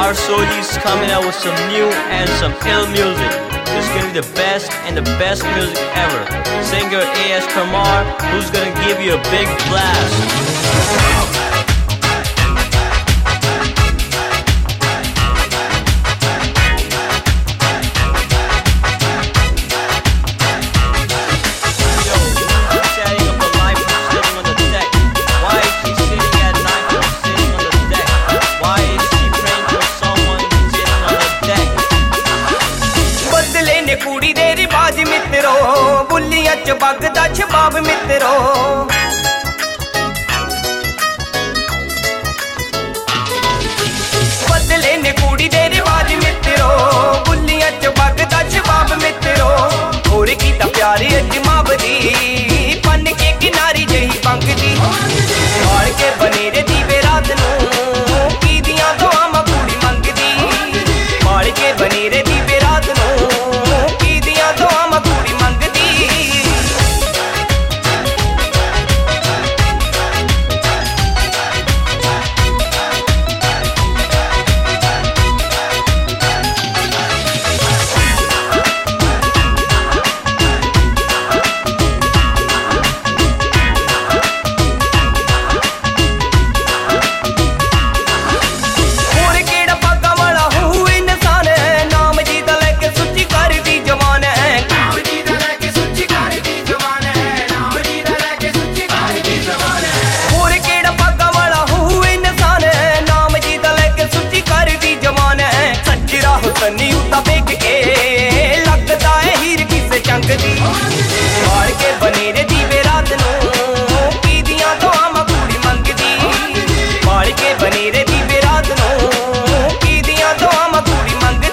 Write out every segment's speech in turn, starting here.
Solis coming out with some new and some ill music. This is gonna be the best and the best music ever. Singer A.S. Kumar, who's gonna give you a big blast. कुड़ी दे रिवाज मित्रो बुलियां च बगदा शबाब मित्रो बदले ने कुड़ी दे रिवाज मित्रो बुलियां च बगदा शबाब मित्रो होर कीता प्यारे अजमाब दी पन के किनारी जही पंगदी मार के बनेरे दीवे रात नूं की दियां दुआवां कुड़ी मंगदी मार के बनेरे दीवे रात नूं सन्नी उता बेक के लगदा है हीर किसे चंग दी मार के बनेरे दीवे रात नूं की दियां दुआवां कुड़ी मंगदी मार के बनेरे दीवे रात नूं की दियां दुआवां कुड़ी मंगदी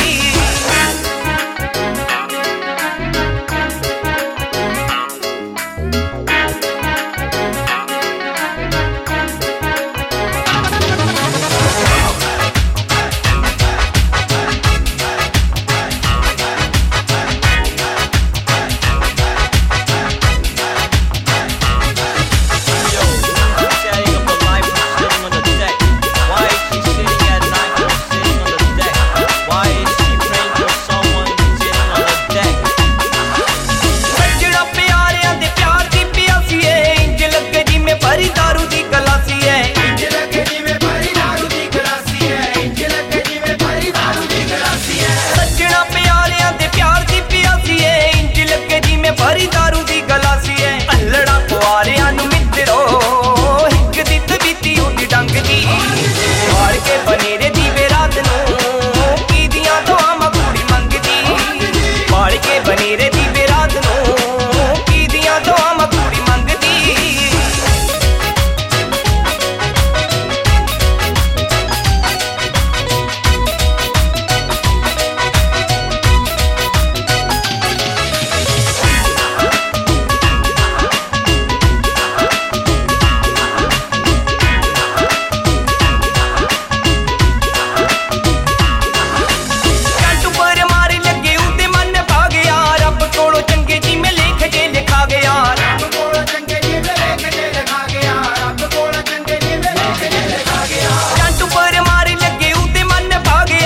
भरी दारू दी गलासी है अल्लड़ा कुआरियां नूं मित्रो हिक दी तबीती उदी डंग दी मार के बनेरे दीवे रात नूं की दियां दुआवां कुड़ी मंगदी मार के बनेरे दीवे रात नूं की दियां दुआवां कुड़ी मंगदी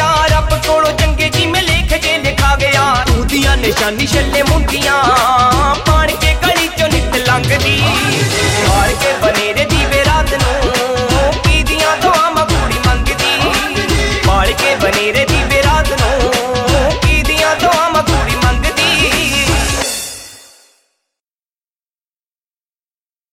निशानी छल्ले मुंडियां